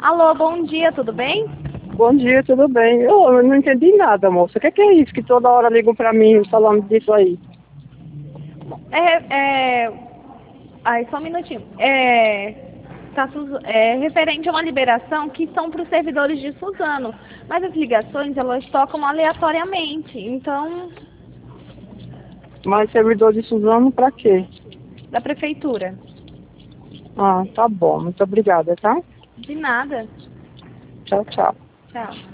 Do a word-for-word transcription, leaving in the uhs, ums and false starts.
Alô, bom dia, tudo bem? Bom dia, tudo bem? Eu, eu não entendi nada, moça. O que, que é isso que toda hora ligam pra mim falando disso aí? É, é... Ai, só um minutinho. É... Tá, Su- é referente a uma liberação que são para os servidores de Suzano. Mas as ligações, elas tocam aleatoriamente. Então, Mas servidor de Suzano pra quê? da prefeitura. Ah, tá bom. Muito obrigada, tá? De nada. Tchau, tchau. Tchau.